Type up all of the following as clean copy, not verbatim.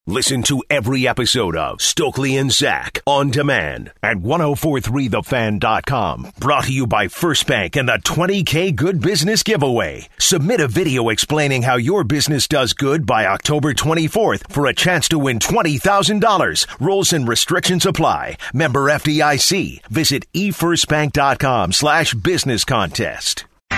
Listen to every episode of Stokely and Zach on demand at 1043thefan.com. Brought to you by First Bank and the $20K Good Business Giveaway. Submit a video explaining how your business does good by October 24th for a chance to win $20,000. Rules and restrictions apply. Member FDIC. Visit efirstbank.com/business contest. All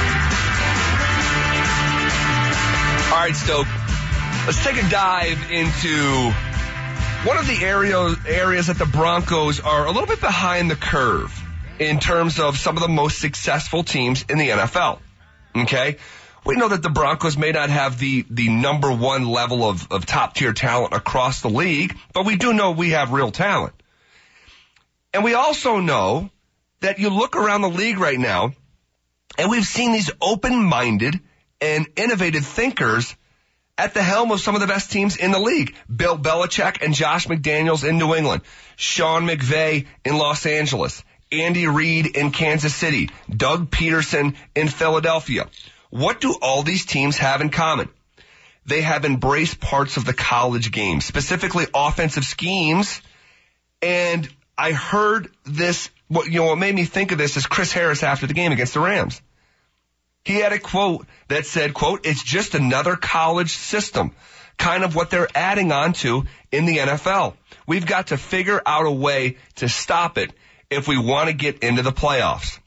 right, Stoke. Let's take a dive into one of the areas that the Broncos are a little bit behind the curve in terms of some of the most successful teams in the NFL. Okay? We know that the Broncos may not have the number one level of top-tier talent across the league, but we do know we have real talent. And we also know that you look around the league right now, and we've seen these open-minded and innovative thinkers at the helm of some of the best teams in the league. Bill Belichick and Josh McDaniels in New England. Sean McVay in Los Angeles. Andy Reid in Kansas City. Doug Peterson in Philadelphia. What do all these teams have in common? They have embraced parts of the college game, specifically offensive schemes. And I heard this, what made me think of this is Chris Harris after the game against the Rams. He had a quote that said, quote, "It's just another college system," kind of what they're adding on to in the NFL. We've got to figure out a way to stop it if we want to get into the playoffs.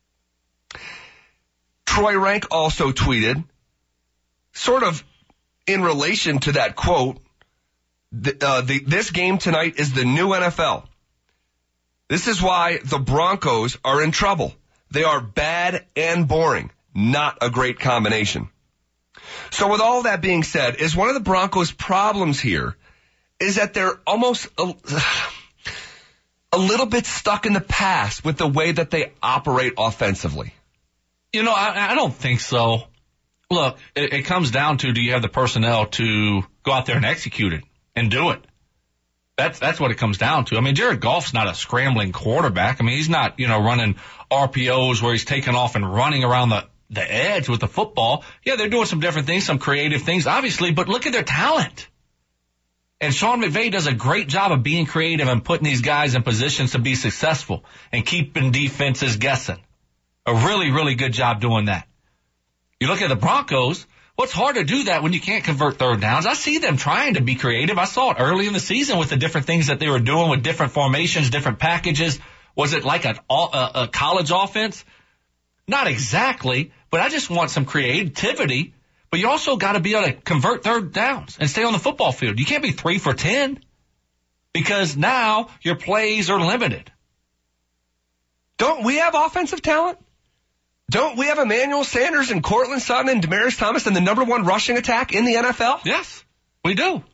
Troy Rank also tweeted, sort of in relation to that quote, this game tonight is the new NFL. This is why the Broncos are in trouble. They are bad and boring. Not a great combination. So with all that being said, is one of the Broncos' problems here is that they're almost a little bit stuck in the past with the way that they operate offensively. I don't think so. Look, it comes down to, do you have the personnel to go out there and execute it and do it? That's what it comes down to. I mean, Jared Goff's not a scrambling quarterback. I mean, he's not, running RPOs where he's taking off and running around the edge with the football. Yeah, they're doing some different things, some creative things, obviously, but look at their talent. And Sean McVay does a great job of being creative and putting these guys in positions to be successful and keeping defenses guessing. A really, really good job doing that. You look at the Broncos, well, it's hard to do that when you can't convert third downs. I see them trying to be creative. I saw it early in the season with the different things that they were doing with different formations, different packages. Was it like a college offense? Not exactly, but I just want some creativity. But you also got to be able to convert third downs and stay on the football field. You can't be 3 for 10 because now your plays are limited. Don't we have offensive talent? Don't we have Emmanuel Sanders and Cortland Sutton and Demaryius Thomas and the number one rushing attack in the NFL? Yes, we do.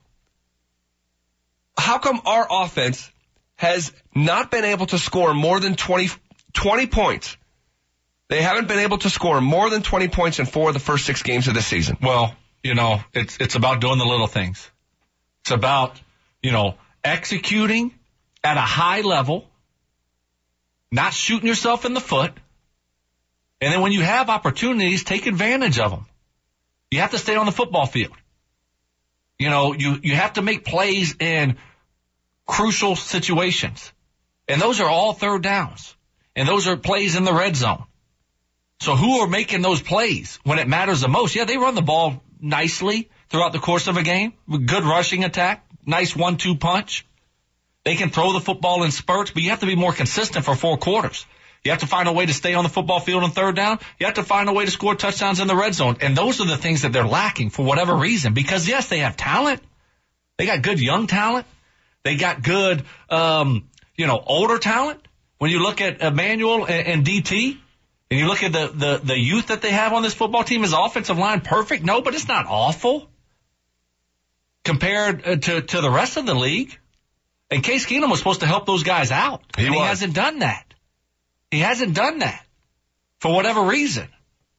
How come our offense has not been able to score more than 20 points? They haven't been able to score more than 20 points in 4 of the first 6 games of this season. Well, it's about doing the little things. It's about, executing at a high level, not shooting yourself in the foot. And then when you have opportunities, take advantage of them. You have to stay on the football field. You have to make plays in crucial situations. And those are all third downs. And those are plays in the red zone. So who are making those plays when it matters the most? Yeah, they run the ball nicely throughout the course of a game. Good rushing attack. Nice 1-2 punch. They can throw the football in spurts, but you have to be more consistent for 4 quarters. You have to find a way to stay on the football field on third down. You have to find a way to score touchdowns in the red zone. And those are the things that they're lacking for whatever reason. Because, yes, they have talent. They got good young talent. They got good, older talent. When you look at Emmanuel and DT, and you look at the youth that they have on this football team, is the offensive line perfect? No, but it's not awful compared to the rest of the league. And Case Keenum was supposed to help those guys out. He hasn't done that. He hasn't done that for whatever reason.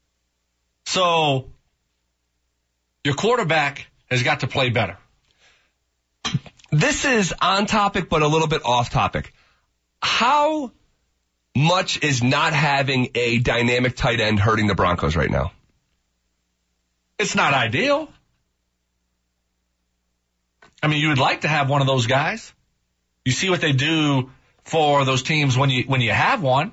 So your quarterback has got to play better. This is on topic, but a little bit off topic. How much is not having a dynamic tight end hurting the Broncos right now? It's not ideal. I mean, you would like to have one of those guys. You see what they do for those teams when you have one.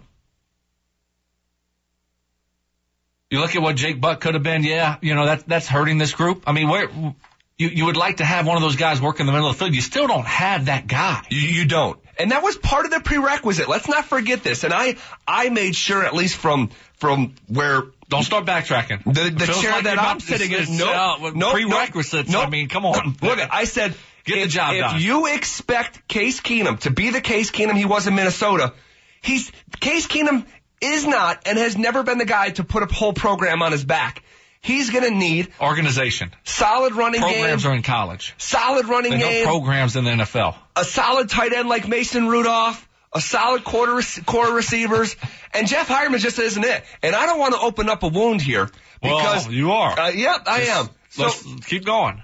You look at what Jake Butt could have been. Yeah, that's hurting this group. I mean, you would like to have one of those guys work in the middle of the field. You still don't have that guy. You don't. And that was part of the prerequisite. Let's not forget this. And I made sure, at least from where. Don't start backtracking. The chair like that I'm sitting in. No prerequisites. Nope. I mean, come on. Look, I said, get the job done. If you expect Case Keenum to be the Case Keenum he was in Minnesota, Case Keenum is not and has never been the guy to put a whole program on his back. He's going to need organization, solid running game. Programs are in college. Solid running game. No programs in the NFL. A solid tight end like Mason Rudolph. A solid core receivers. And Jeff Hireman just isn't it. And I don't want to open up a wound here. Because, well, you are. Yep, I am. Let's keep going.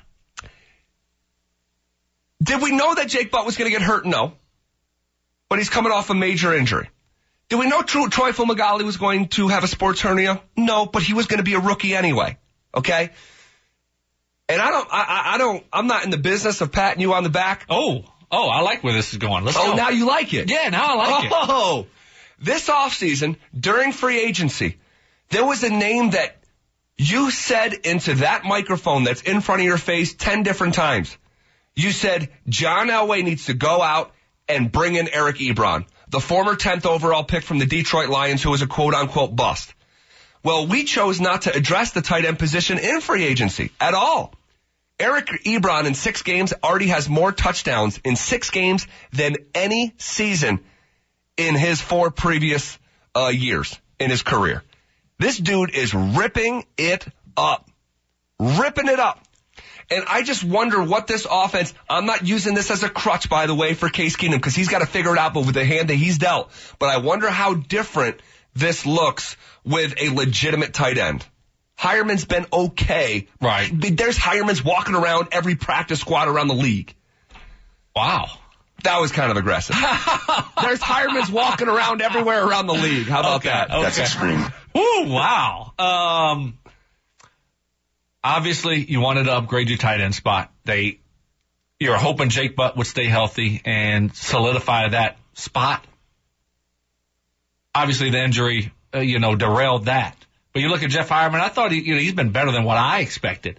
Did we know that Jake Butt was going to get hurt? No. But he's coming off a major injury. Did we know Troy Fumagalli was going to have a sports hernia? No, but he was going to be a rookie anyway. Okay? And I'm not in the business of patting you on the back. Oh, I like where this is going. Let's go. Now you like it. Yeah, now I like it. Oh, this offseason, during free agency, there was a name that you said into that microphone that's in front of your face 10 different times. You said John Elway needs to go out and bring in Eric Ebron, the former 10th overall pick from the Detroit Lions, who was a quote-unquote bust. Well, we chose not to address the tight end position in free agency at all. Eric Ebron in 6 games already has more touchdowns in 6 games than any season in his 4 previous years in his career. This dude is ripping it up. Ripping it up. And I just wonder what this offense, I'm not using this as a crutch, by the way, for Case Keenum, because he's got to figure it out with the hand that he's dealt. But I wonder how different this looks with a legitimate tight end. Hireman's been okay. Right. There's Hireman's walking around every practice squad around the league. Wow. That was kind of aggressive. There's Hireman's walking around everywhere around the league. How about that? Okay. That's extreme. Ooh, wow. Obviously, you wanted to upgrade your tight end spot. You're hoping Jake Butt would stay healthy and solidify that spot. Obviously, the injury, derailed that. But you look at Jeff Hireman, I thought he's been better than what I expected.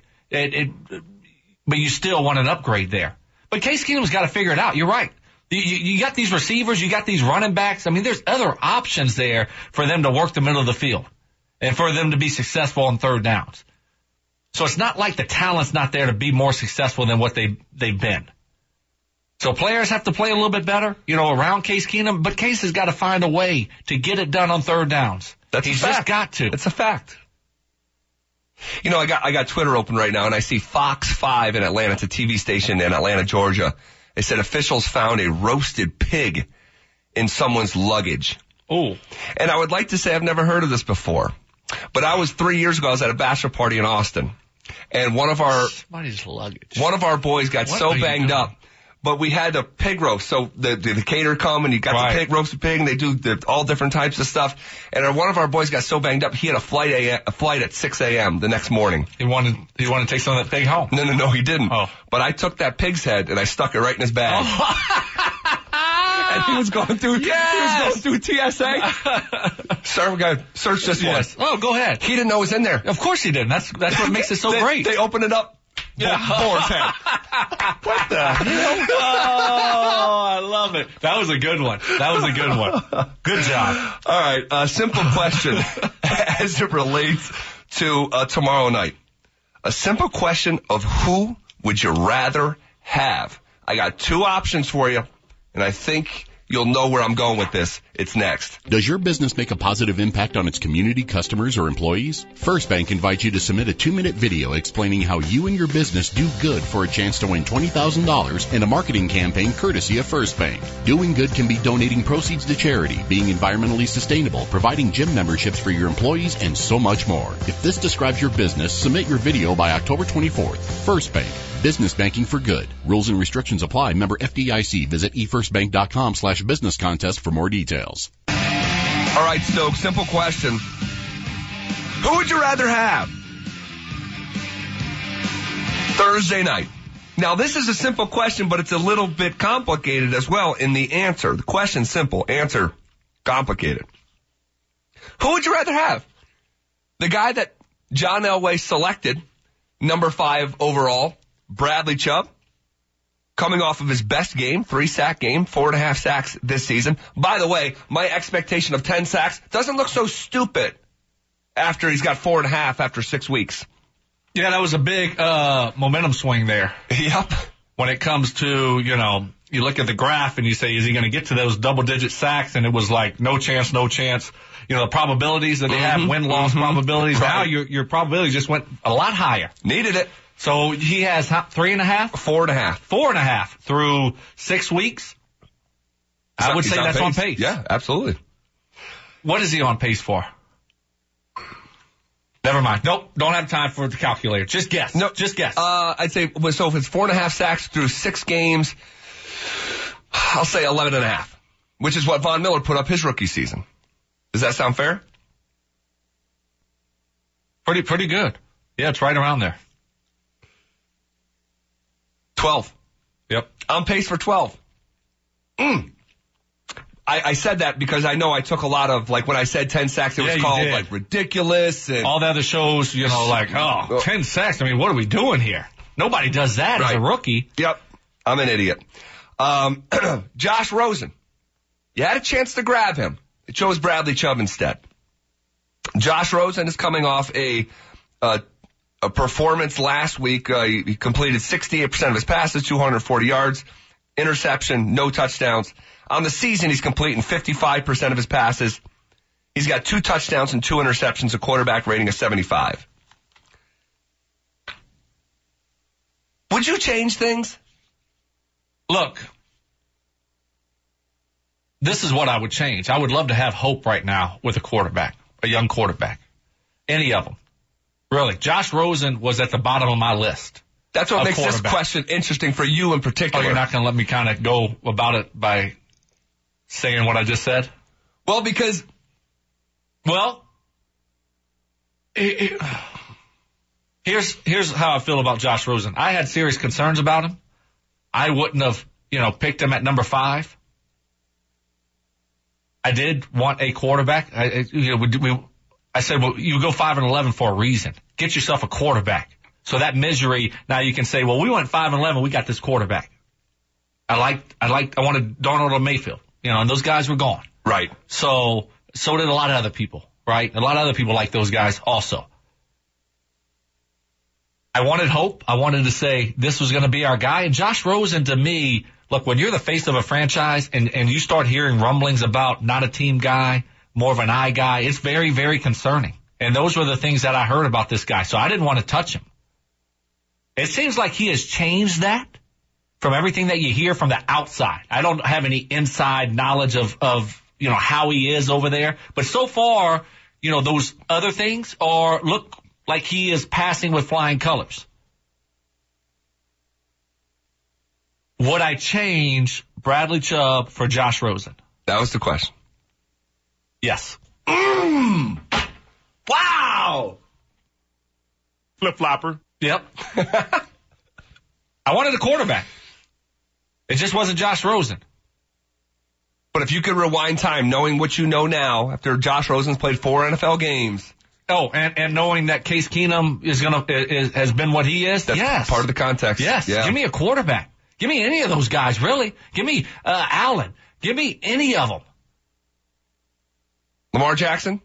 But you still want an upgrade there. But Case Keenum's got to figure it out. You're right. You got these receivers, you got these running backs. I mean, there's other options there for them to work the middle of the field and for them to be successful on third downs. So it's not like the talent's not there to be more successful than what they've been. So players have to play a little bit better, around Case Keenum, but Case has got to find a way to get it done on third downs. He's just got to. It's a fact. I got Twitter open right now, and I see Fox 5 in Atlanta. It's a TV station in Atlanta, Georgia. They said officials found a roasted pig in someone's luggage. Oh. And I would like to say I've never heard of this before. But 3 years ago, I was at a bachelor party in Austin. And one of our boys got so banged up. But we had a pig roast, so the caterer come and you got the pig, roasted pig, and they do all different types of stuff. And one of our boys got so banged up, he had a flight at 6 a.m. the next morning. He wanted to take some of that pig home. No, he didn't. Oh. But I took that pig's head and I stuck it right in his bag. And he was going through. Yes! He was going through TSA. Sir, we got to search this one. Oh, go ahead. He didn't know it was in there. Of course he didn't. That's what makes it so great. They opened it up. Yeah. Boar's head. What the hell? Oh, I love it. That was a good one. Good job. All right. Simple question as it relates to tomorrow night. A simple question of who would you rather have? I got 2 options for you, and I think you'll know where I'm going with this. It's next. Does your business make a positive impact on its community, customers, or employees? First Bank invites you to submit a 2-minute video explaining how you and your business do good for a chance to win $20,000 in a marketing campaign courtesy of First Bank. Doing good can be donating proceeds to charity, being environmentally sustainable, providing gym memberships for your employees, and so much more. If this describes your business, submit your video by October 24th. First Bank. Business banking for good. Rules and restrictions apply. Member FDIC. Visit efirstbank.com/business contest for more details. All right, Stokes, simple question. Who would you rather have? Thursday night. Now, this is a simple question, but it's a little bit complicated as well in the answer. The question's simple, answer complicated. Who would you rather have? The guy that John Elway selected, number 5 overall, Bradley Chubb, coming off of his best game, 3-sack game, 4.5 sacks this season. By the way, my expectation of 10 sacks doesn't look so stupid after he's got 4.5 after 6 weeks. Yeah, that was a big momentum swing there. Yep. When it comes to, you look at the graph and you say, is he going to get to those double-digit sacks? And it was like, no chance, no chance. The probabilities that they have, win-loss probabilities. Right. Now your probability just went a lot higher. Needed it. So he has 3.5? 4.5. 4.5 through 6 weeks. I would say that's on pace. Yeah, absolutely. What is he on pace for? Never mind. Nope. Don't have time for the calculator. Just guess. No, just guess. I'd say, so if it's 4.5 sacks through 6 games, I'll say 11.5, which is what Von Miller put up his rookie season. Does that sound fair? Pretty good. Yeah, it's right around there. 12. Yep. On pace for 12. I said that because I know I took a lot of, like, when I said 10 sacks, it was called, like, ridiculous. And all the other shows, 10 sacks. I mean, what are we doing here? Nobody does that as a rookie. Yep. I'm an idiot. Josh Rosen. You had a chance to grab him. It chose Bradley Chubb instead. Josh Rosen is coming off a performance last week. He completed 68% of his passes, 240 yards, interception, no touchdowns. On the season, he's completing 55% of his passes. He's got 2 touchdowns and 2 interceptions, a quarterback rating of 75. Would you change things? Look, this is what I would change. I would love to have hope right now with a quarterback, a young quarterback. Any of them. Really. Josh Rosen was at the bottom of my list. That's what makes this question interesting for you in particular. Oh, you're not going to let me kind of go about it by saying what I just said? Well, because... Here's how I feel about Josh Rosen. I had serious concerns about him. I wouldn't have, picked him at number 5. I did want a quarterback. I said, well, you go 5-11 for a reason. Get yourself a quarterback. So that misery, now you can say, well, we went 5-11, we got this quarterback. I wanted Darnold or Mayfield, and those guys were gone. Right. So did a lot of other people, right? A lot of other people like those guys also. I wanted hope. I wanted to say this was going to be our guy. And Josh Rosen, to me, look, when you're the face of a franchise and you start hearing rumblings about not a team guy, more of an eye guy, it's very, very concerning. And those were the things that I heard about this guy. So I didn't want to touch him. It seems like he has changed that from everything that you hear from the outside. I don't have any inside knowledge of how he is over there. But so far, those other things look like he is passing with flying colors. Would I change Bradley Chubb for Josh Rosen? That was the question. Yes. Wow! Flip-flopper. Yep. I wanted a quarterback. It just wasn't Josh Rosen. But if you could rewind time, knowing what you know now, after Josh Rosen's played 4 NFL games. Oh, and knowing that Case Keenum has been what he is? That's yes. part of the context. Yes. Yeah. Give me a quarterback. Give me any of those guys, really. Give me Allen. Give me any of them. Lamar Jackson?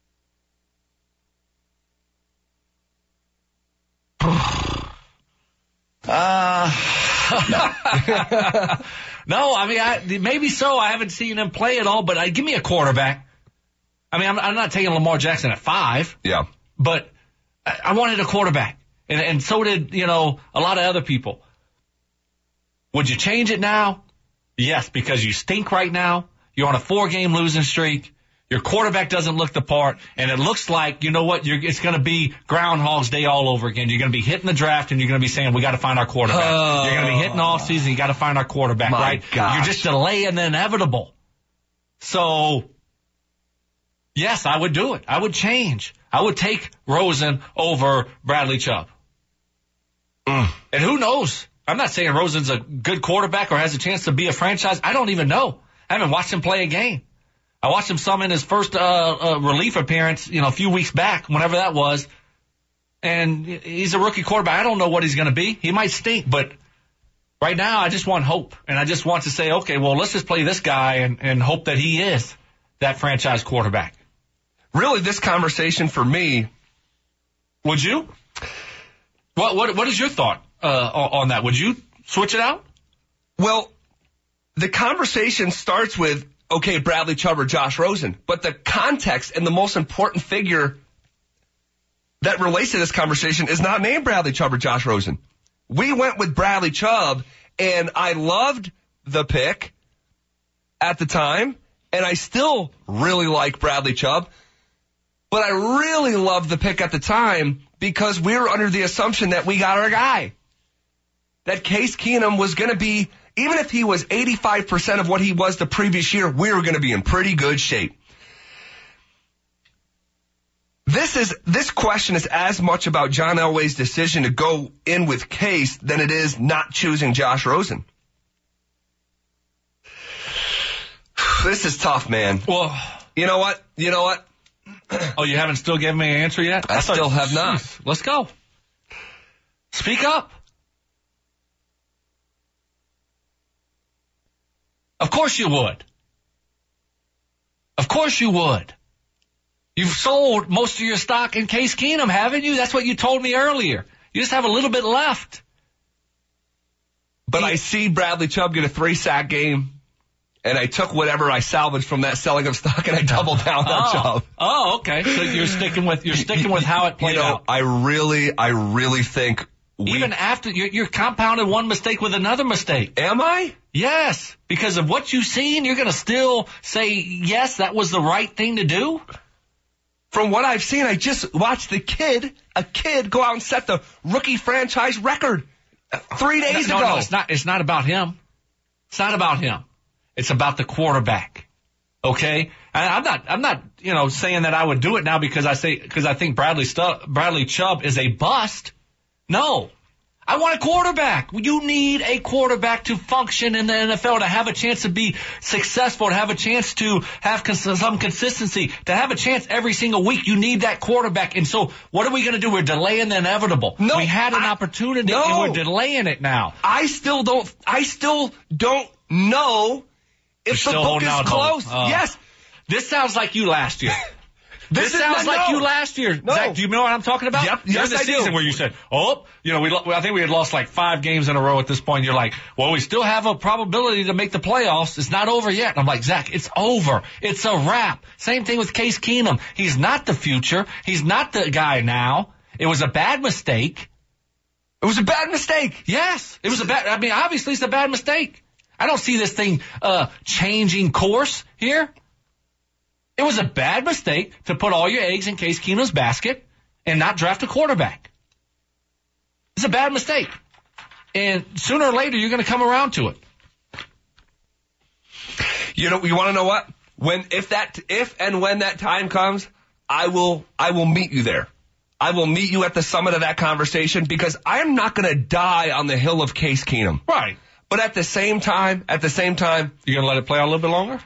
No, I mean, maybe so. I haven't seen him play at all, but give me a quarterback. I mean, I'm not taking Lamar Jackson at 5. Yeah. But I wanted a quarterback. And so did, a lot of other people. Would you change it now? Yes, because you stink right now. You're on a 4-game losing streak. Your quarterback doesn't look the part, and it looks like, it's going to be Groundhog's Day all over again. You're going to be hitting the draft, and you're going to be saying, we got to find our quarterback. You're going to be hitting all season, you got to find our quarterback, right? Gosh. You're just delaying the inevitable. So, yes, I would do it. I would change. I would take Rosen over Bradley Chubb. And who knows? I'm not saying Rosen's a good quarterback or has a chance to be a franchise. I don't even know. I haven't watched him play a game. I watched him some in his first relief appearance, a few weeks back, whenever that was. And he's a rookie quarterback. I don't know what he's going to be. He might stink, but right now I just want hope. And I just want to say, okay, well, let's just play this guy and hope that he is that franchise quarterback. Really, this conversation for me. Would you? What is your thought on that? Would you switch it out? Well, the conversation starts with, okay, Bradley Chubb or Josh Rosen. But the context and the most important figure that relates to this conversation is not named Bradley Chubb or Josh Rosen. We went with Bradley Chubb, and I loved the pick at the time, and I still really like Bradley Chubb. But I really loved the pick at the time because we were under the assumption that we got our guy. That Case Keenum was going to be, even if he was 85% of what he was the previous year, we were going to be in pretty good shape. This question is as much about John Elway's decision to go in with Case than it is not choosing Josh Rosen. This is tough, man. Well, you know what? Oh, you haven't still given me an answer yet? I still have not. Let's go. Speak up. Of course you would. Of course you would. You've sold most of your stock in Case Keenum, haven't you? That's what you told me earlier. You just have a little bit left. But I see Bradley Chubb get a 3-sack game, and I took whatever I salvaged from that selling of stock and I doubled down on Chubb. Oh, okay. So you're sticking with how it played out. I really think even after you're compounded one mistake with another mistake. Am I? Yes. Because of what you've seen, you're going to still say, yes, that was the right thing to do? From what I've seen, I just watched a kid go out and set the rookie franchise record 3 days ago. No, it's not about him. It's not about him. It's about the quarterback. Okay? And I'm not, saying that I would do it now because I think Bradley Chubb is a bust. No. I want a quarterback. You need a quarterback to function in the NFL, to have a chance to be successful, to have a chance to have some consistency, to have a chance every single week. You need that quarterback. And so what are we going to do? We're delaying the inevitable. No, we had an opportunity and we're delaying it now. I still don't know if the book is closed. Yes. This sounds like you last year. This sounds like you last year. No. Zach, do you know what I'm talking about? Yep. Yes, I do. Season where you said, I think we had lost like 5 games in a row at this point. You're like, well, we still have a probability to make the playoffs. It's not over yet. And I'm like, Zach, it's over. It's a wrap. Same thing with Case Keenum. He's not the future. He's not the guy now. It was a bad mistake. It was a bad mistake. Yes. It was obviously it's a bad mistake. I don't see this thing changing course here. It was a bad mistake to put all your eggs in Case Keenum's basket and not draft a quarterback. It's a bad mistake. And sooner or later, you're going to come around to it. You want to know what? If and when that time comes, I will meet you there. I will meet you at the summit of that conversation because I am not going to die on the hill of Case Keenum. Right. But at the same time, you're going to let it play out a little bit longer?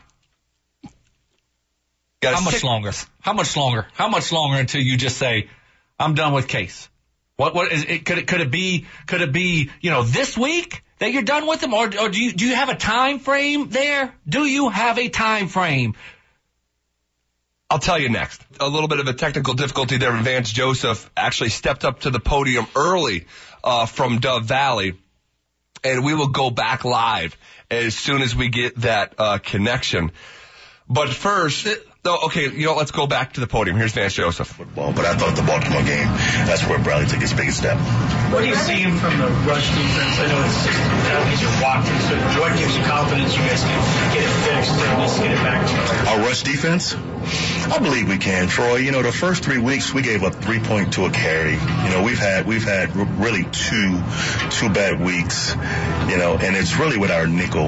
How much longer? How much longer until you just say, I'm done with Case? What is it? Could it be, this week that you're done with him? Or do you have a time frame there? Do you have a time frame? I'll tell you next. A little bit of a technical difficulty there. Vance Joseph actually stepped up to the podium early, from Dove Valley, and we will go back live as soon as we get that, connection. But first, let's go back to the podium. Here's Vance Joseph. Football, but I thought the Baltimore game, that's where Bradley took his biggest step. What do you see from the rush defense? I know it's just these are walking, so what gives you confidence you guys can get it fixed and at least get it back to our rush defense? I believe we can, Troy. The first 3 weeks we gave up 3.2 a carry. We've had really two bad weeks. And it's really with our nickel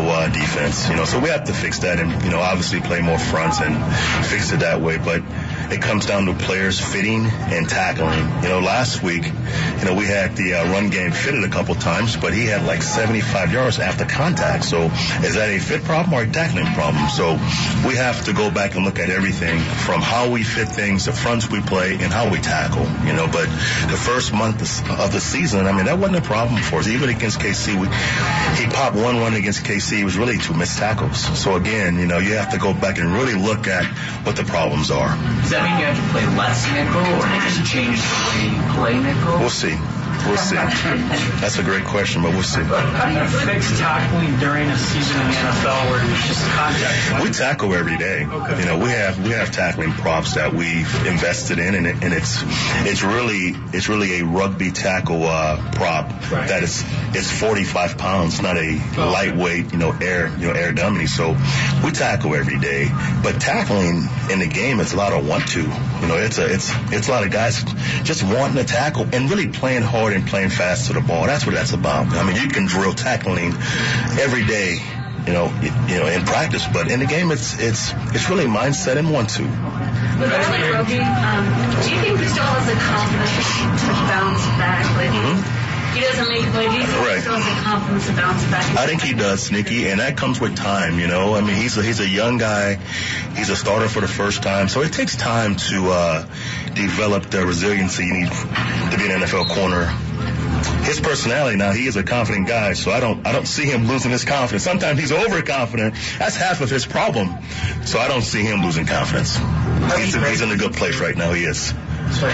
defense. So we have to fix that and obviously play more fronts and fix it that way. But it comes down to players fitting and tackling. Last week, we had the run game fitted a couple times, but he had like 75 yards after contact. So is that a fit problem or a tackling problem? So we have to go back and look at everything from how we fit things, the fronts we play, and how we tackle. But the first month of the season, that wasn't a problem for us. Even against KC, he popped one run against KC. It was really 2 missed tackles. So again, you have to go back and really look at what the problems are. Does that mean you have to play less nickel, or just change the way you play nickel? We'll see. That's a great question, but we'll see. How do you fix tackling during a season in the NFL where it's just contact? We tackle every day. Okay. We have tackling props that we've invested in, and it's really a rugby tackle prop that it's 45 pounds, not a lightweight air dummy. So we tackle every day, but tackling in the game it's a lot of want to. It's a lot of guys just wanting to tackle and really playing hard and playing fast to the ball. That's what that's about. You can drill tackling every day, in practice, but in the game it's really mindset and want to. With Riley Roby, do you think he still has the confidence to bounce back? He doesn't make play. Do you think he still has the confidence to bounce back? I think he does, Nikki, and that comes with time. He's a young guy. He's a starter for the first time, so it takes time to develop the resiliency you need to be an NFL corner. His personality now, he is a confident guy, so I don't see him losing his confidence. Sometimes he's overconfident. That's half of his problem. So I don't see him losing confidence. He's in a good place right now. He is. So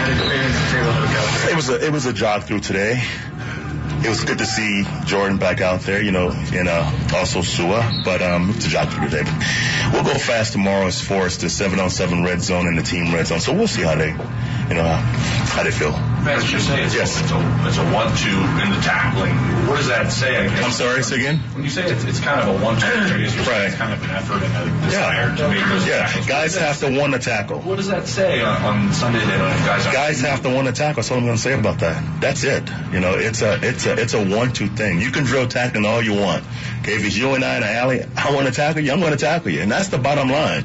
It was a jog through today. It was good to see Jordan back out there, and also Sua, but it's a jog through today. We'll go fast tomorrow as far as the 7-on-7 red zone and the team red zone, so we'll see how they feel. Vance, you're saying it's a 1-2 in the tackling. What does that say? I guess? I'm sorry, say again? When you say it's kind of a 1-2, right? It's kind of an effort and a desire to make those tackles. Guys have to want to tackle. What does that say on Sunday then? Guys have to want to tackle. That's all I'm going to say about that. That's it. It's a 1-2 thing. You can drill tackling all you want. Okay, if it's you and I in the alley, I want to tackle you, I'm going to tackle you. And that's the bottom line.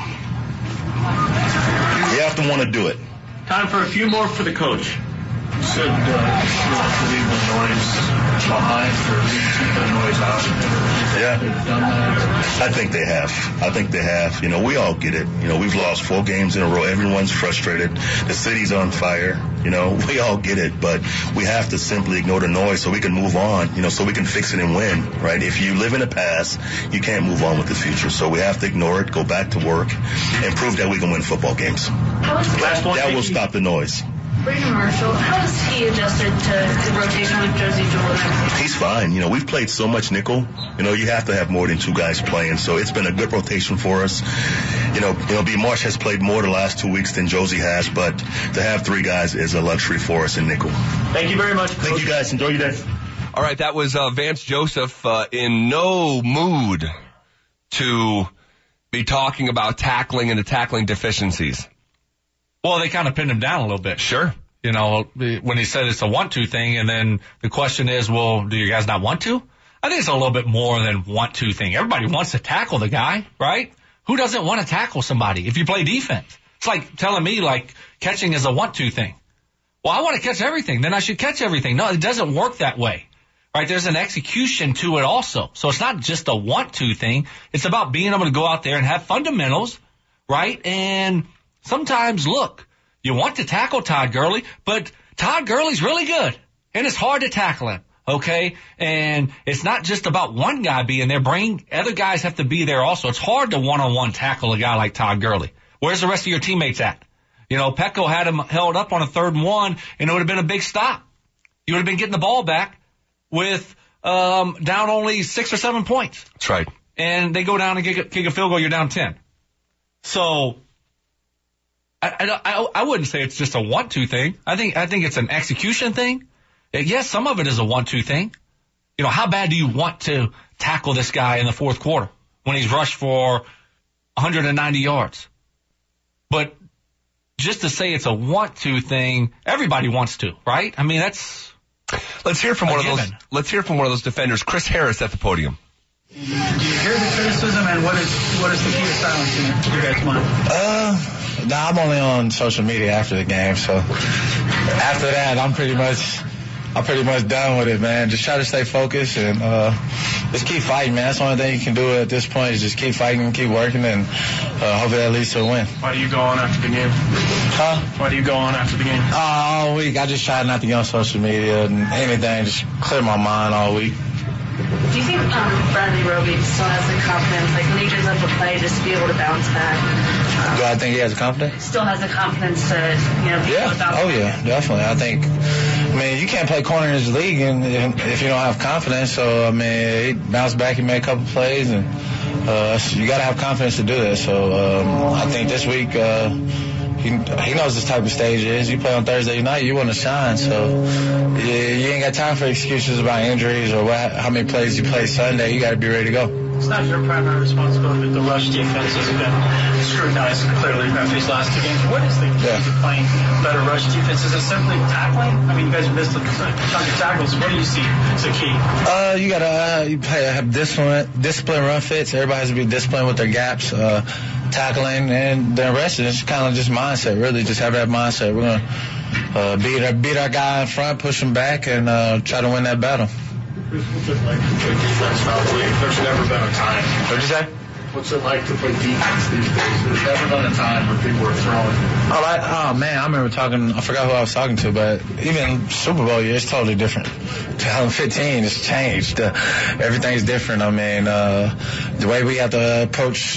You have to want to do it. Time for a few more for the coach. You said you have to leave the noise behind or keep the noise out. Yeah. They've done that. I think they have. We all get it. We've lost 4 games in a row. Everyone's frustrated. The city's on fire. We all get it, but we have to simply ignore the noise so we can move on, so we can fix it and win, right? If you live in the past, you can't move on with the future. So we have to ignore it, go back to work, and prove that we can win football games. That will stop the noise. Brandon Marshall, how has he adjusted to the rotation with Josie Jordan? He's fine. We've played so much nickel. You have to have more than 2 guys playing. So it's been a good rotation for us. B. Marsh has played more the last 2 weeks than Josie has, but to have 3 guys is a luxury for us in nickel. Thank you very much. Thank you, guys. Enjoy your day. All right, that was Vance Joseph in no mood to be talking about tackling and the tackling deficiencies. Well, they kind of pinned him down a little bit. Sure. When he said it's a 1-2 thing, and then the question is, well, do you guys not want to? I think it's a little bit more than 1-2 thing. Everybody wants to tackle the guy, right? Who doesn't want to tackle somebody if you play defense? It's like telling me, catching is a 1-2 thing. Well, I want to catch everything. Then I should catch everything. No, it doesn't work that way, right? There's an execution to it also. So it's not just a 1-2 thing. It's about being able to go out there and have fundamentals, right? And sometimes, look, you want to tackle Todd Gurley, but Todd Gurley's really good, and it's hard to tackle him, okay? And it's not just about one guy being there. Other guys have to be there also. It's hard to one-on-one tackle a guy like Todd Gurley. Where's the rest of your teammates at? Pecco had him held up on a 3rd and 1, and it would have been a big stop. You would have been getting the ball back with down only 6 or 7 points. That's right. And they go down and kick a field goal, you're down 10. So I wouldn't say it's just a 1-2 thing. I think it's an execution thing. Yes, some of it is a 1-2 thing. How bad do you want to tackle this guy in the 4th quarter when he's rushed for 190 yards? But just to say it's a 1-2 thing, everybody wants to, right? I mean, that's. Let's hear from one of those defenders, Chris Harris, at the podium. Do you hear the criticism, and what is the key to silencing it in your guys' mind? I'm only on social media after the game, so after that, I'm pretty much done with it, man. Just try to stay focused and just keep fighting, man. That's the only thing you can do at this point is just keep fighting, keep working, and hopefully that leads to a win. Why do you go on after the game? Huh? Why do you go on after the game? All week. I just try not to get on social media and anything. Just clear my mind all week. Do you think Bradley Roby still has the confidence, like when he does up a play, just to be able to bounce back? Do I think he has the confidence? Still has the confidence to, be able to bounce back? Oh yeah, definitely. I mean, you can't play corner in this league if you don't have confidence. So, I mean, he bounced back, he made a couple plays, and you got to have confidence to do that. So, I think this week, he knows this type of stage is. You play on Thursday night, you want to shine. So, you ain't got time for excuses about injuries or how many plays you play Sunday. You got to be ready to go. It's not your primary responsibility, but the rush defense has been scrutinized clearly after these last two games. What is the key to playing better rush defense? Is it simply tackling? I mean, you guys missed a chunk of tackles. What do you see as a key? You got to have discipline run fits. Everybody has to be disciplined with their gaps, tackling, and the rest is kind of just mindset, really. Just have that mindset. We're going to beat our guy in front, push him back, and try to win that battle. What's it like to play defense now? There's never been a time. What'd you say? What's it like to play defense these days? There's never been a time where people are throwing. Oh man, I remember I forgot who I was talking to, but even Super Bowl year, it's totally different. 2015, it's changed. Everything's different. I mean, the way we have to approach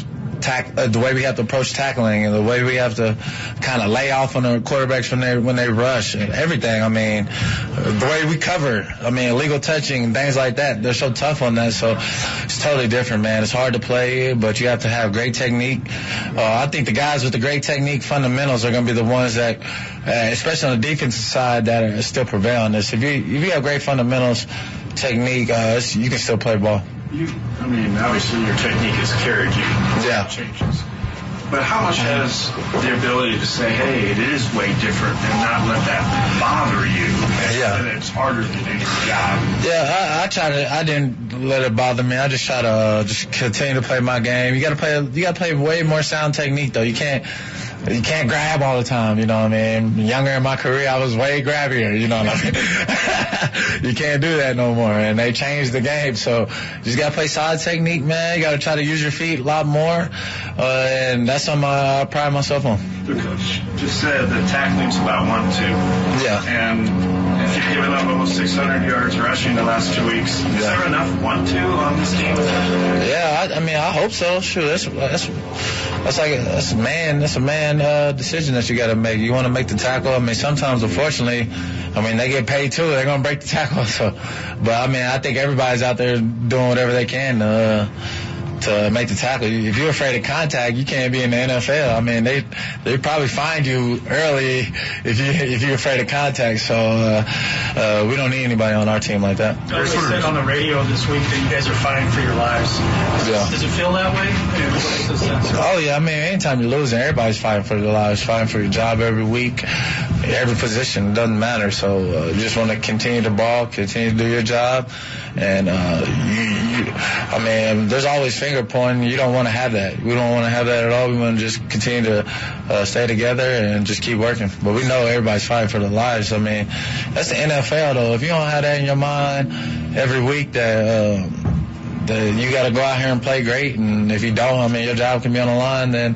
tackling and the way we have to kind of lay off on the quarterbacks when they rush and everything. I mean, the way we cover, illegal touching and things like that, they're so tough on that. So it's totally different, man. It's hard to play, but you have to have great technique. I think the guys with the great technique fundamentals are going to be the ones that, especially on the defensive side, that are still prevail on this. If you have great fundamentals, technique, you can still play ball. Obviously your technique has carried you. Yeah. Changes. But how much has the ability to say, hey, it is way different and not let that bother you? Yeah. And it's harder to do your job. Yeah, I didn't let it bother me. I just try to just continue to play my game. You got to play way more sound technique though. You can't grab all the time, you know what I mean? Younger in my career, I was way grabbier, you know what I mean? You can't do that no more, and they changed the game, so you just got to play solid technique, man. You got to try to use your feet a lot more, and that's something I pride myself on. The coach just said that tackling's about 1-2. Yeah. And if you've given up almost 600 yards rushing the last 2 weeks, is there enough 1-2 on this team? Yeah, I hope so. Sure, that's a man decision that you got to make. You want to make the tackle. Sometimes, unfortunately, they get paid too. They're going to break the tackle. So, but I think everybody's out there doing whatever they can to make the tackle. If you're afraid of contact, you can't be in the NFL. They probably find you early if you're afraid of contact. So we don't need anybody on our team like that. They said on the radio this week that you guys are fighting for your lives. Does it feel that way? Oh yeah, anytime you're losing, everybody's fighting for their lives, fighting for your job every week, every position. It doesn't matter. So you just want to continue to ball, continue to do your job, and there's always finger pointing. You don't want to have that. We don't want to have that at all. We want to just continue to stay together and just keep working. But we know everybody's fighting for their lives. That's the NFL though. If you don't have that in your mind every week, that you got to go out here and play great, and if you don't, your job can be on the line. Then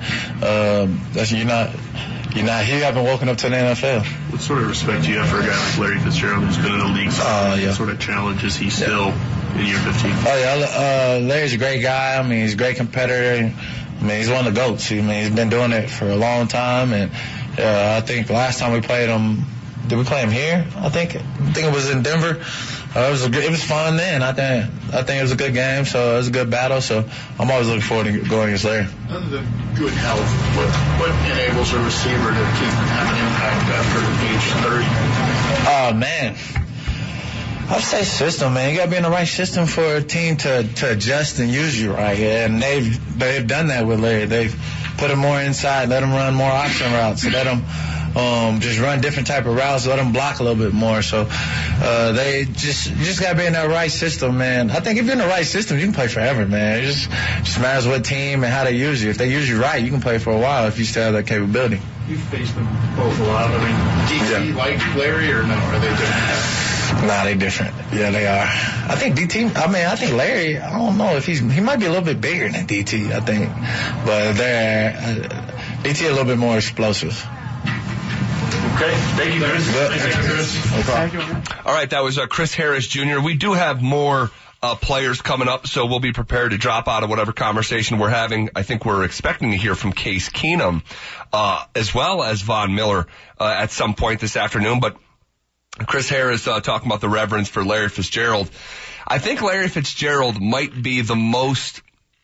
you haven't woken up to the NFL. What sort of respect do you have for a guy like Larry Fitzgerald, who's been in the league? What sort of challenge is he still in year 15? Larry's a great guy. He's a great competitor. He's one of the GOATs. He's been doing it for a long time, and I think the last time we played him, did we play him here? I think it was in Denver. It was fun then. I think it was a good game, so it was a good battle. So I'm always looking forward to going against Larry. Other than good health, what enables a receiver to have an impact after age 30? Oh man, I'd say system, man. You got to be in the right system for a team to adjust and use you right. And they've done that with Larry. They've put him more inside, let him run more option routes, let him just run different type of routes, let them block a little bit more. So they just got to be in that right system, man. I think if you're in the right system, you can play forever, man. It just matters what team and how they use you. If they use you right, you can play for a while if you still have that capability. You've faced them both a lot. I mean, DT like Larry or no? Are they different? Nah, they different. Yeah, they are. I think I think Larry, I don't know if he might be a little bit bigger than DT, I think. But DT a little bit more explosive. Okay. Thank you, Chris. No problem. All right, that was Chris Harris Jr. We do have more players coming up, so we'll be prepared to drop out of whatever conversation we're having. I think we're expecting to hear from Case Keenum as well as Von Miller at some point this afternoon. But Chris Harris talking about the reverence for Larry Fitzgerald. I think Larry Fitzgerald might be the most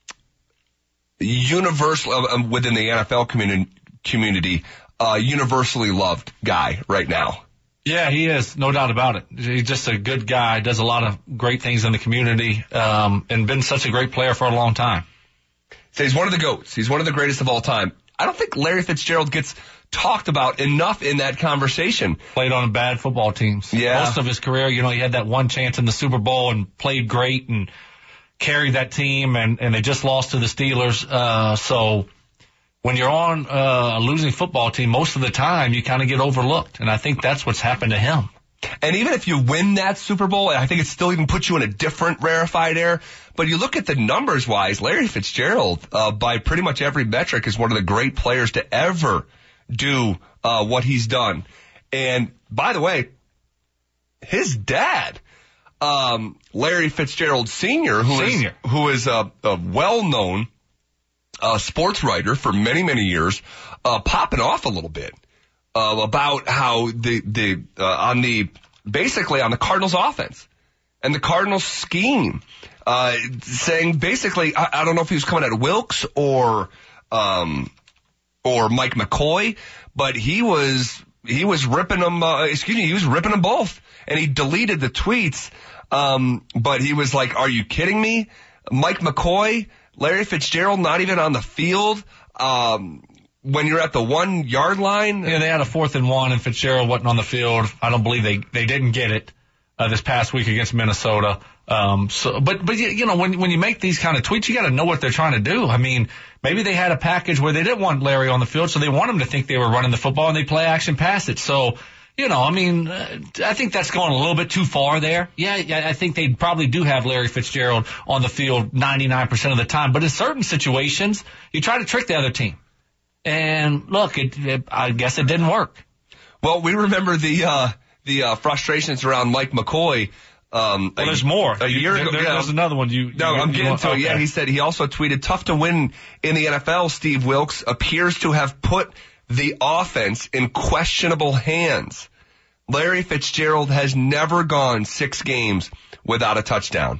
universal within the NFL community universally loved guy right now. Yeah, he is, no doubt about it. He's just a good guy, does a lot of great things in the community, and been such a great player for a long time. So he's one of the GOATs. He's one of the greatest of all time. I don't think Larry Fitzgerald gets talked about enough in that conversation. Played on bad football teams. Yeah. Most of his career, he had that one chance in the Super Bowl and played great and carried that team, and they just lost to the Steelers. So when you're on a losing football team, most of the time you kind of get overlooked, and I think that's what's happened to him. And even if you win that Super Bowl, I think it still even puts you in a different rarefied air. But you look at the numbers-wise, Larry Fitzgerald, by pretty much every metric, is one of the great players to ever do what he's done. And, by the way, his dad, Larry Fitzgerald Sr., who is a well-known sports writer for many, many years, popping off a little bit about how basically on the Cardinals offense and the Cardinals scheme, saying basically, I don't know if he was coming at Wilkes or Mike McCoy, but he was ripping them, he was ripping them both, and he deleted the tweets, but he was like, are you kidding me? Mike McCoy, Larry Fitzgerald not even on the field, when you're at the 1 yard line. Yeah, they had a 4th and 1 and Fitzgerald wasn't on the field. I don't believe they didn't get it, this past week against Minnesota. But when you make these kind of tweets, you got to know what they're trying to do. I mean, maybe they had a package where they didn't want Larry on the field, so they want him to think they were running the football and they play action pass it. So, I think that's going a little bit too far there. Yeah, I think they probably do have Larry Fitzgerald on the field 99% of the time. But in certain situations, you try to trick the other team. And look, I guess it didn't work. Well, we remember the frustrations around Mike McCoy. There's more. A year ago. There's another one. I'm getting to it. Yeah, he said he also tweeted, tough to win in the NFL. Steve Wilkes appears to have put the offense in questionable hands. Larry Fitzgerald has never gone 6 games without a touchdown.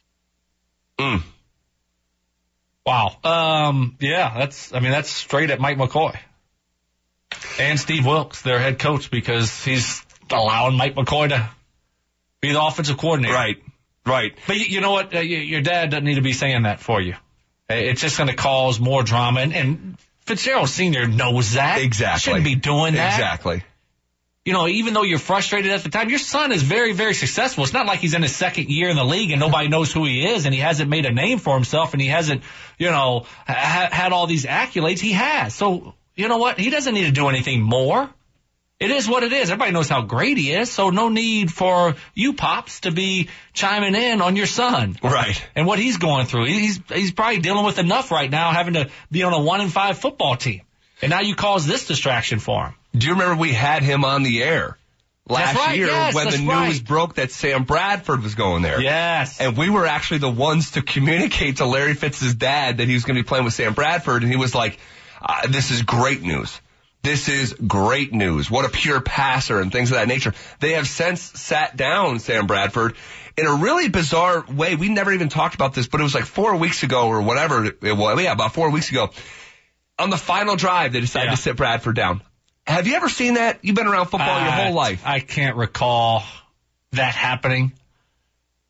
Wow. That's straight at Mike McCoy and Steve Wilkes, their head coach, because he's allowing Mike McCoy to be the offensive coordinator. Right. But you know what? Your dad doesn't need to be saying that for you. It's just going to cause more drama. And Fitzgerald Sr. knows that. Exactly. Shouldn't be doing that. Exactly. Even though you're frustrated at the time, your son is very, very successful. It's not like he's in his 2nd year in the league and nobody knows who he is and he hasn't made a name for himself and he hasn't, had all these accolades. He has. So, you know what? He doesn't need to do anything more. It is what it is. Everybody knows how great he is, so no need for you, Pops, to be chiming in on your son. Right. And what he's going through. He's probably dealing with enough right now, having to be on a 1-5 football team. And now you cause this distraction for him. Do you remember we had him on the air last year when the news broke that Sam Bradford was going there? Yes. And we were actually the ones to communicate to Larry Fitz's dad that he was going to be playing with Sam Bradford, and he was like, this is great news. This is great news. What a pure passer and things of that nature. They have since sat down Sam Bradford in a really bizarre way. We never even talked about this, but it was like 4 weeks ago or whatever it was. Yeah, about 4 weeks ago. On the final drive, they decided to sit Bradford down. Have you ever seen that? You've been around football your whole life. I can't recall that happening.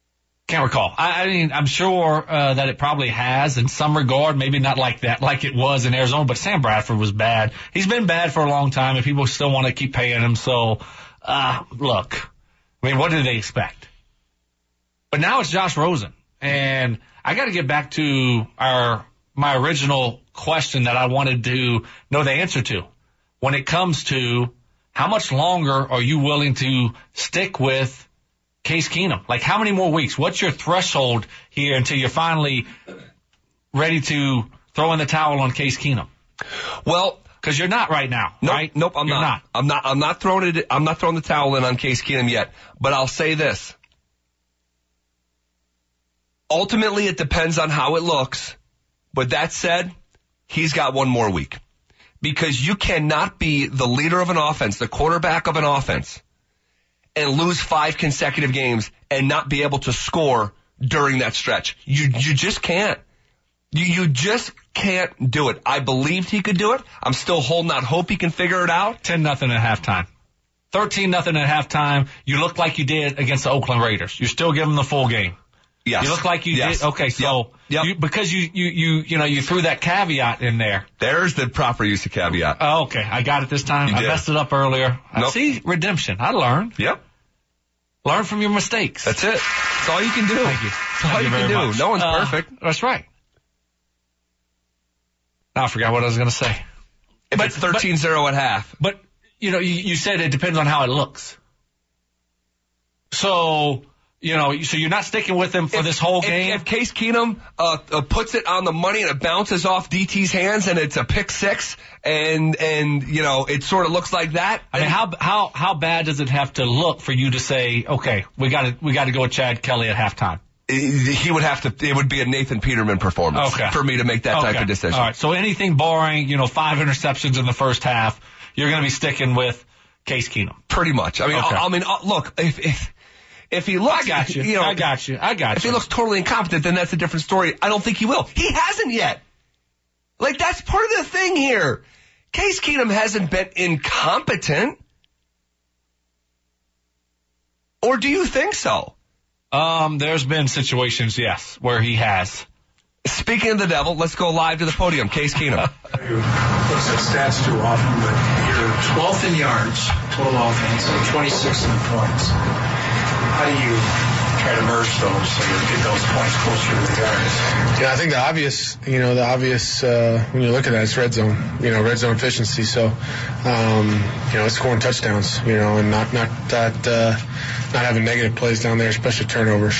Can't recall. I mean, I'm sure that it probably has in some regard, maybe not like that, like it was in Arizona, but Sam Bradford was bad. He's been bad for a long time, and people still want to keep paying him. So, look, I mean, what did they expect? But now it's Josh Rosen, and I got to get back to my original question that I wanted to know the answer to. When it comes to how much longer are you willing to stick with Case Keenum? Like, how many more weeks? What's your threshold here until you're finally ready to throw in the towel on Case Keenum? Well, because you're not right now, right? Nope, I'm not. I'm not throwing the towel in on Case Keenum yet. But I'll say this. Ultimately, it depends on how it looks. But that said, he's got one more week. Because you cannot be the leader of an offense, the quarterback of an offense, and lose 5 consecutive games and not be able to score during that stretch. You just can't. You just can't do it. I believed he could do it. I'm still holding out hope he can figure it out. 10-0 at halftime. 13-0 at halftime. You look like you did against the Oakland Raiders. You're still giving them the full game. Yes. You look like you did. Okay, so because you threw that caveat in there. There's the proper use of caveat. Oh, okay. I got it this time. I messed it up earlier. Nope. See, redemption. I learned. Yep. Learn from your mistakes. That's it. That's all you can do. Thank you. That's all you can do. Much. No one's perfect. That's right. Now I forgot what I was going to say. If it's 13-0 at half. But, you said it depends on how it looks. So you're not sticking with him for this whole game? If Case Keenum puts it on the money and it bounces off DT's hands and it's a pick 6 and it sort of looks like that. I mean, how bad does it have to look for you to say, okay, we got to go with Chad Kelly at halftime? He would have to. It would be a Nathan Peterman performance for me to make that type of decision. All right. So anything barring 5 interceptions in the first half, you're going to be sticking with Case Keenum. Pretty much. I mean, look, if he looks, I got you. I got you. If he looks totally incompetent, then that's a different story. I don't think he will. He hasn't yet. Like, that's part of the thing here. Case Keenum hasn't been incompetent. Or do you think so? There's been situations, yes, where he has. Speaking of the devil, let's go live to the podium. Case Keenum. Looks at stats too often, but you're 12th in yards, total offense, and 26th in points. How do you try to merge those so you get those points closer to the yards? Yeah, I think the obvious, when you look at that, it's red zone, red zone efficiency. So, it's scoring touchdowns, and not having negative plays down there, especially turnovers.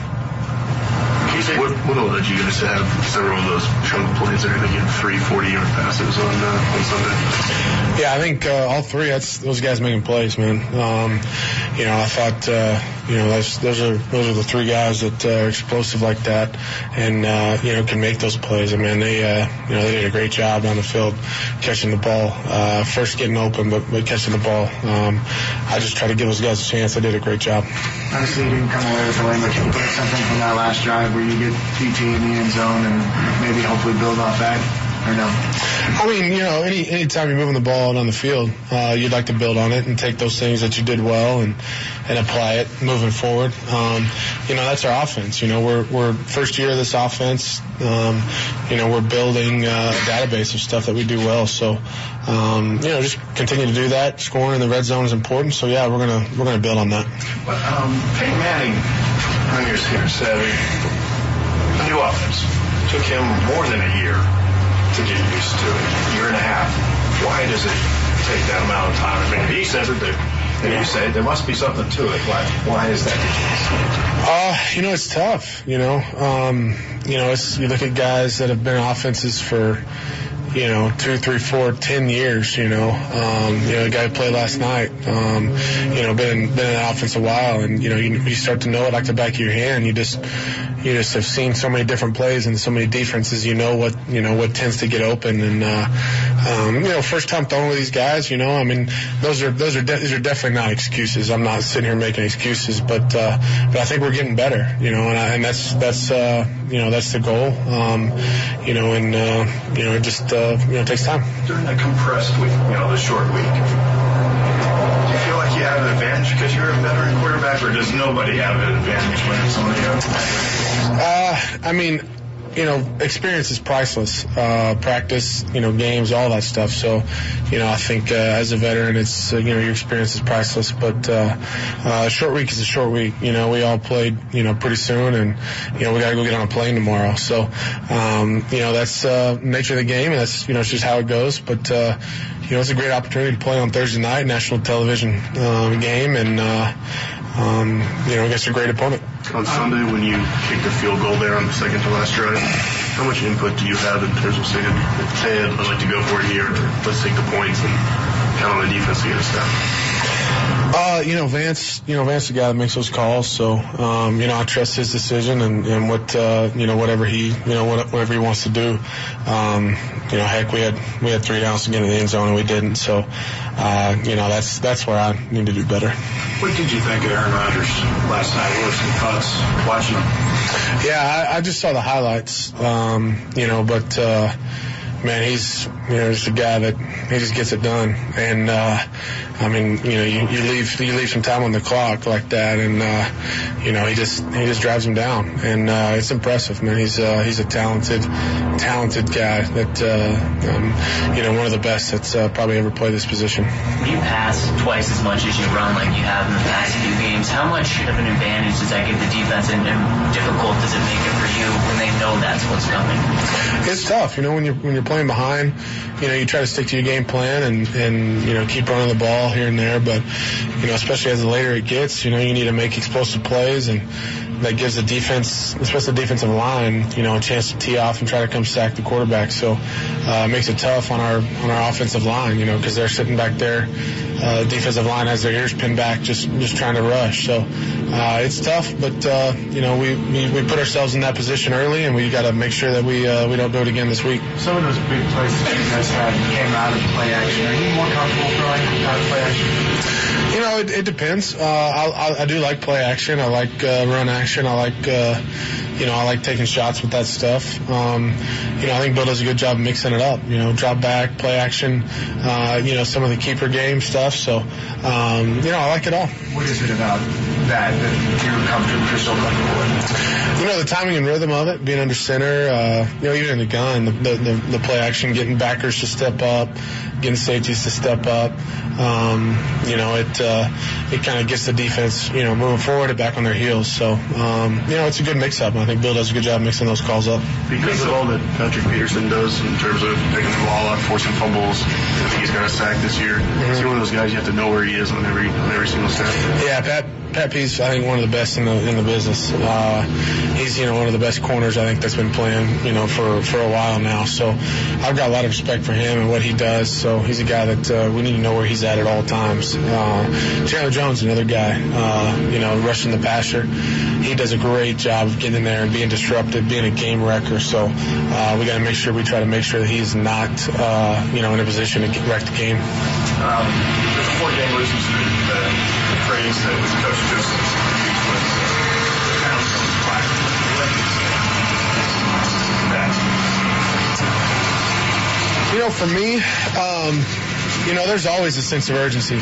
What led you guys to have several of those chunk plays that are going to get 3 40-yard passes on Sunday? Yeah, I think all three. Those guys making plays, man. I thought those are the 3 guys that are explosive like that, and can make those plays. I mean, they did a great job down the field catching the ball. First getting open, but catching the ball. I just try to give those guys a chance. They did a great job. Obviously, you didn't come away with the win, but can you put something from that last drive where you get TT in the end zone and maybe hopefully build off that, or no? I mean, anytime you're moving the ball out on the field, you'd like to build on it and take those things that you did well and apply it moving forward. That's our offense. We're first year of this offense. We're building a database of stuff that we do well. So, just continue to do that. Scoring in the red zone is important. So yeah, we're gonna build on that. But Peyton Manning, years here, said a new offense took him more than a year to get used to it, year and a half. Why does it take that amount of time? I mean, he says it, and you say there must be something to it. Why is that the case? It's tough. You look at guys that have been in offenses for 2, 3, 4, 10 years, a guy who played last night, been in that offense a while, and, you start to know it like the back of your hand. You just have seen so many different plays and so many defenses, what tends to get open. And, first time throwing with these guys, these are definitely not excuses. I'm not sitting here making excuses, but I think we're getting better, and that's the goal. It takes time. During the compressed week, the short week, do you feel like you have an advantage advantage because you're a veteran quarterback, or does nobody have an advantage when it's only I mean, experience is priceless. Practice, games, all that stuff. So, I think as a veteran, it's your experience is priceless. But a short week is a short week. We all played pretty soon, and we got to go get on a plane tomorrow. So, that's nature of the game, and that's it's just how it goes. But it's a great opportunity to play on Thursday night, national television game, and against a great opponent. On Sunday, when you kicked the field goal there on the second to last drive, how much input do you have in terms of saying, Ted, I'd like to go for it here, or let's take the points and count on the defense to get us down? Vance is the guy that makes those calls. So, I trust his decision and what, whatever he wants to do. Heck, we had 3 downs to get in the end zone and we didn't. So, that's where I need to do better. What did you think of Aaron Rodgers last night? What were some thoughts watching him? Yeah, I just saw the highlights, but, man, he's, just a guy that he just gets it done. And, you leave some time on the clock like that, and, he just drives him down. And, it's impressive, man. He's a talented guy that, one of the best that's probably ever played this position. When you pass twice as much as you run like you have in the past few games, how much of an advantage does that give the defense, and difficult does it make it for you when they know that's what's coming? It's tough, when you're playing behind, you try to stick to your game plan and keep running the ball here and there, but especially as the later it gets, you need to make explosive plays, and that gives the defense, especially the defensive line, a chance to tee off and try to come sack the quarterback. So it makes it tough on our offensive line, because they're sitting back there. Defensive line has their ears pinned back, just trying to rush. So it's tough, but we put ourselves in that position early, and we got to make sure that we don't do it again this week. Some of those big plays that you guys had came out of play action. Are you more comfortable throwing out of play action? It depends. I do like play action. I like run action. I like I like taking shots with that stuff. I think Bill does a good job mixing it up. Drop back, play action. Some of the keeper game stuff. So I like it all. What is it about that you're so comfortable with? The timing and rhythm of it, being under center. Even in the gun, the play action, getting backers to step up, getting safeties to step up. It kind of gets the defense, moving forward and back on their heels. So, it's a good mix-up. I think Bill does a good job mixing those calls up. Because of all that Patrick Peterson does in terms of picking the ball up, forcing fumbles, I think he's got a sack this year. He's one of those guys you have to know where he is on every single step. Yeah, Pat P's, I think, one of the best in the business. He's, one of the best corners, I think, that's been playing, for a while now. So I've got a lot of respect for him and what he does. So he's a guy that we need to know where he's at all times. Chandler Jones, another guy, rushing the passer. He does a great job of getting in there and being disruptive, being a game wrecker. So we got to make sure we try to make sure that he's not, in a position to wreck the game. Before game loses, the phrase that Coach Joseph used was pounds on the fire. For me, there's always a sense of urgency.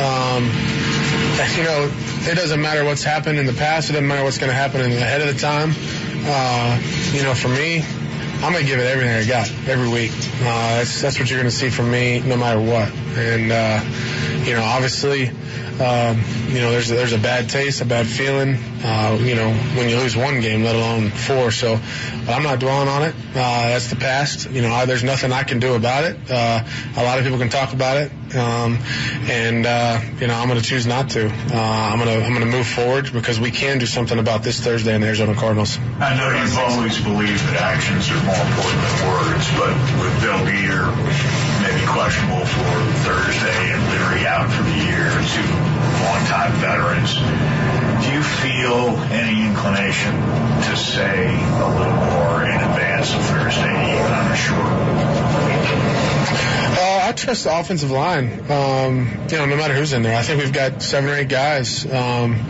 It doesn't matter what's happened in the past. It doesn't matter what's going to happen ahead of the time. For me, I'm going to give it everything I got every week. That's what you're going to see from me no matter what. And, obviously, there's a bad taste, a bad feeling, when you lose one game, let alone 4. So, but I'm not dwelling on it. That's the past. There's nothing I can do about it. A lot of people can talk about it. I'm going to choose not to. I'm going to move forward because we can do something about this Thursday in the Arizona Cardinals. I know you've always believed that actions are more important than words, but with Bill Geer maybe questionable for Thursday and Leary out for the year, 2 longtime veterans, do you feel any inclination to say a little more in advance of Thursday, even on a short week? I trust the offensive line, no matter who's in there. I think we've got 7 or 8 guys,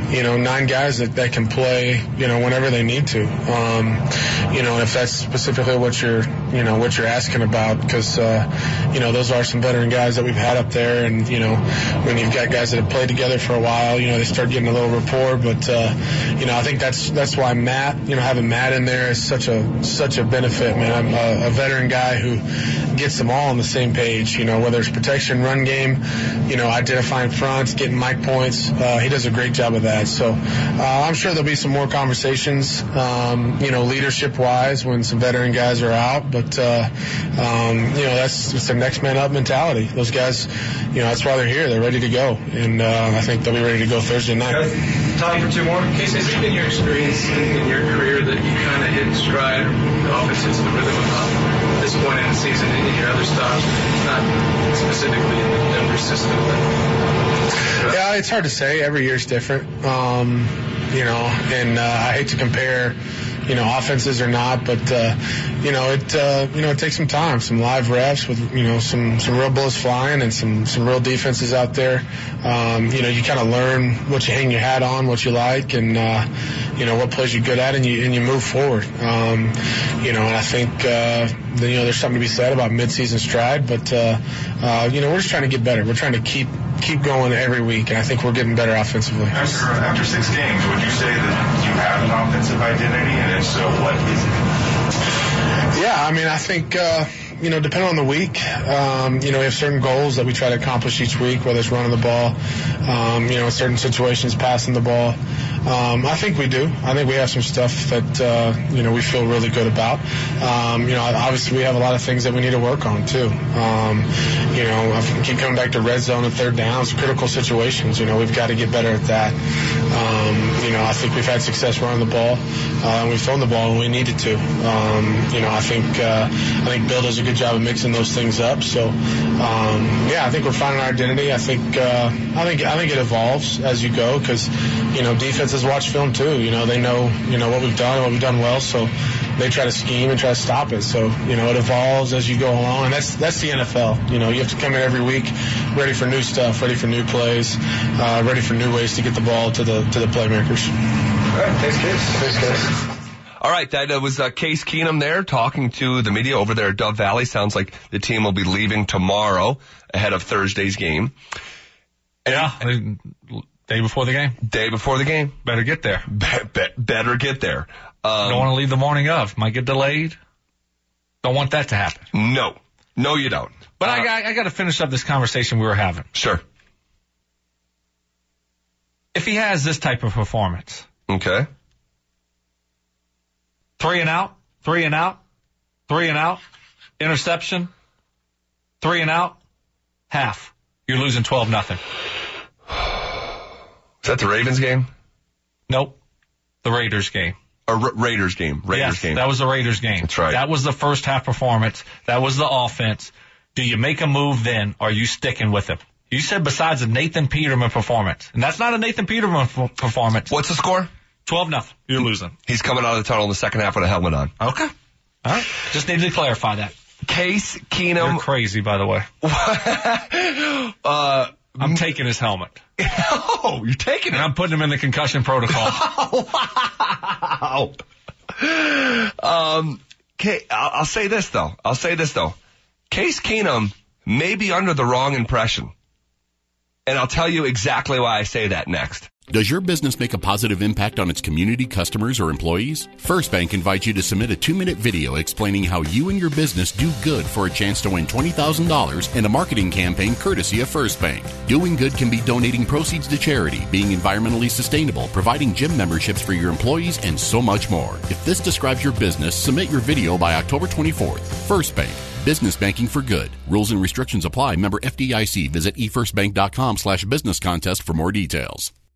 9 guys that can play, whenever they need to. If that's specifically what you're asking about, because, those are some veteran guys that we've had up there. And, when you've got guys that have played together for a while, they start getting a little rapport. But, I think that's why Matt, having Matt in there is such a benefit, man. I'm a veteran guy who gets them all on the same page, whether it's protection, run game, identifying fronts, getting mic points. He does a great job of that. So I'm sure there'll be some more conversations, leadership-wise when some veteran guys are out. But, that's just a next man up mentality. Those guys, that's why they're here. They're ready to go. And I think they'll be ready to go Thursday night. Time for 2 more. Casey, has it been your experience in your career that you kind of hit stride, the offense hits the rhythm about this point in the season and in your other stops, not specifically in the Denver system? Yeah, it's hard to say. Every year's different. And I hate to compare, offenses or not, but, it takes some time, some live reps with, some real bullets flying and some real defenses out there. You kind of learn what you hang your hat on, what you like, and, what plays you're good at, and you move forward. And I think, there's something to be said about midseason stride, but, we're just trying to get better. We're trying to keep going every week, and I think we're getting better offensively. After 6 games, would you say that you have an offensive identity, and if so, what is it? Yeah, I think, depending on the week, we have certain goals that we try to accomplish each week, whether it's running the ball, in certain situations, passing the ball. I think we do. I think we have some stuff that, we feel really good about. Obviously we have a lot of things that we need to work on too. I keep coming back to red zone and third downs, critical situations. We've got to get better at that. I think we've had success running the ball, and we've thrown the ball when we needed to. I think Bill does a good job of mixing those things up. So, I think we're finding our identity. I think it evolves as you go, because, defenses watch film too. They know, what we've done well. So they try to scheme and try to stop it. So, it evolves as you go along, and that's the NFL. You have to come in every week ready for new stuff, ready for new plays, ready for new ways to get the ball to the playmakers. All right, thanks, Case. All right, that was Case Keenum there talking to the media over there at Dove Valley. Sounds like the team will be leaving tomorrow ahead of Thursday's game. Yeah, day before the game. Day before the game. Better get there. Better get there. Don't want to leave the morning of. Might get delayed. Don't want that to happen. No, you don't. But I got to finish up this conversation we were having. Sure. If he has this type of performance. Okay. 3 and out, 3 and out, 3 and out, interception, 3 and out, half. You're losing 12-0. Is that the Ravens game? Nope. The Raiders game. Raiders game. Game. That was the Raiders game. That's right. That was the first half performance. That was the offense. Do you make a move then, or are you sticking with him? You said besides a Nathan Peterman performance. And that's not a Nathan Peterman performance. What's the score? 12-0. You're losing. He's coming out of the tunnel in the second half with a helmet on. Okay. All right. Just needed to clarify that. Case Keenum. You're crazy, by the way. I'm taking his helmet. Oh, you're taking it. And I'm putting him in the concussion protocol. Wow. I'll say this though. Case Keenum may be under the wrong impression. And I'll tell you exactly why I say that next. Does your business make a positive impact on its community, customers, or employees? First Bank invites you to submit a 2-minute video explaining how you and your business do good for a chance to win $20,000 in a marketing campaign courtesy of First Bank. Doing good can be donating proceeds to charity, being environmentally sustainable, providing gym memberships for your employees, and so much more. If this describes your business, submit your video by October 24th. First Bank. Business banking for good. Rules and restrictions apply. Member FDIC. Visit efirstbank.com/business contest for more details.